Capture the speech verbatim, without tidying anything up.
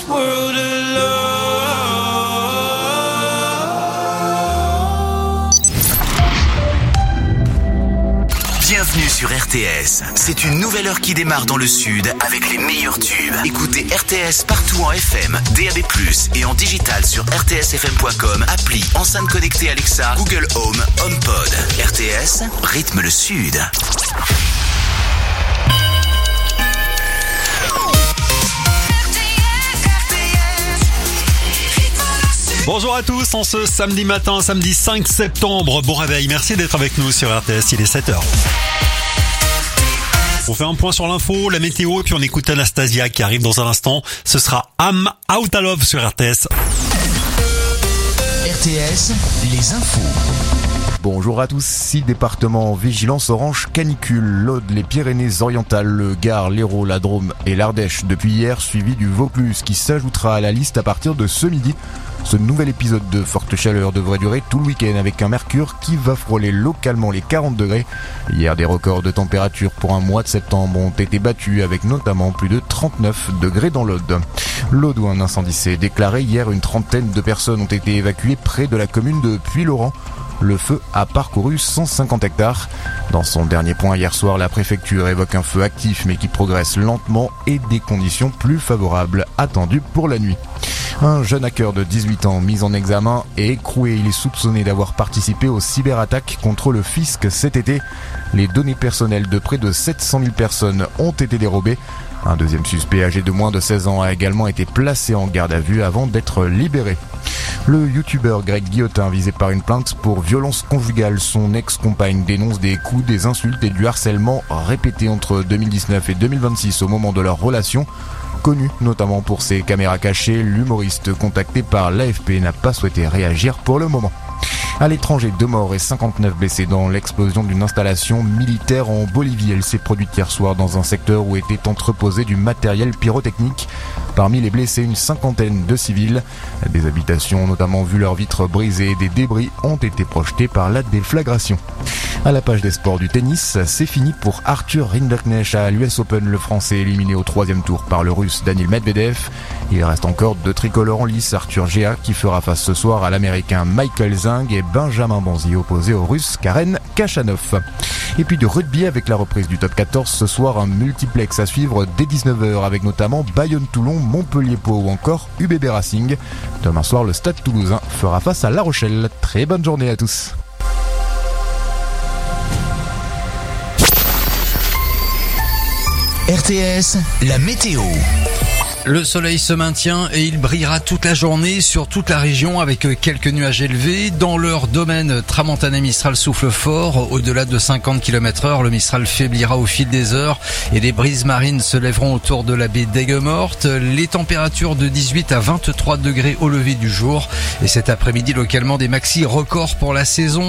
world alone. Bienvenue sur R T S. C'est une nouvelle heure qui démarre dans le sud avec les meilleurs tubes. Écoutez R T S partout en F M, D A B plus, et en digital sur r t s f m point com, appli, enceinte connectée Alexa, Google Home, HomePod. R T S, rythme le sud. Bonjour à tous, en ce samedi matin, samedi cinq septembre, bon réveil, merci d'être avec nous sur R T S, il est sept heures. On fait un point sur l'info, la météo, et puis on écoute Anastasia qui arrive dans un instant. Ce sera I'm Out of Love sur R T S. R T S, les infos. Bonjour à tous, six départements en vigilance orange canicule, l'Aude, les Pyrénées-Orientales, le Gard, l'Hérault, la Drôme et l'Ardèche depuis hier, suivi du Vaucluse qui s'ajoutera à la liste à partir de ce midi. Ce nouvel épisode de forte chaleur devrait durer tout le week-end avec un mercure qui va frôler localement les quarante degrés. Hier, des records de température pour un mois de septembre ont été battus avec notamment plus de trente-neuf degrés dans l'Aude. L'Aude où un incendie s'est déclaré hier, une trentaine de personnes ont été évacuées près de la commune de Puylaurens. Le feu a parcouru cent cinquante hectares. Dans son dernier point hier soir, la préfecture évoque un feu actif mais qui progresse lentement et des conditions plus favorables attendues pour la nuit. Un jeune hacker de dix-huit ans mis en examen et écroué. Il est soupçonné d'avoir participé aux cyberattaques contre le fisc cet été. Les données personnelles de près de sept cent mille personnes ont été dérobées. Un deuxième suspect âgé de moins de seize ans a également été placé en garde à vue avant d'être libéré. Le youtubeur Greg Guillotin visé par une plainte pour violence conjugale. Son ex-compagne dénonce des coups, des insultes et du harcèlement répétés entre deux mille dix-neuf et deux mille vingt-six au moment de leur relation. Connu notamment pour ses caméras cachées, l'humoriste contacté par l'A F P n'a pas souhaité réagir pour le moment. À l'étranger, deux morts et cinquante-neuf blessés dans l'explosion d'une installation militaire en Bolivie. Elle s'est produite hier soir dans un secteur où était entreposé du matériel pyrotechnique. Parmi les blessés, une cinquantaine de civils. Des habitations ont notamment vu leurs vitres brisées et des débris ont été projetés par la déflagration. À la page des sports du tennis, c'est fini pour Arthur Rinderknecht à l'U S Open. Le Français éliminé au troisième tour par le Russe Daniil Medvedev. Il reste encore deux tricolores en lice. Arthur Géa qui fera face ce soir à l'Américain Michael Zhang et Benjamin Bonzi opposé au Russe Karen Khachanov. Et puis du rugby avec la reprise du top quatorze ce soir, un multiplex à suivre dès dix-neuf heures avec notamment Bayonne-Toulon, Montpellier-Pau ou encore U B B Racing. Demain soir, le Stade Toulousain fera face à La Rochelle. Très bonne journée à tous. R T S, la météo. Le soleil se maintient et il brillera toute la journée sur toute la région avec quelques nuages élevés. Dans leur domaine, Tramontane et Mistral souffle fort. Au-delà de cinquante kilomètres heure, le Mistral faiblira au fil des heures et les brises marines se lèveront autour de la baie d'Aigues-Mortes. Les températures de dix-huit à vingt-trois degrés au lever du jour. Et cet après-midi, localement, des maxis records pour la saison.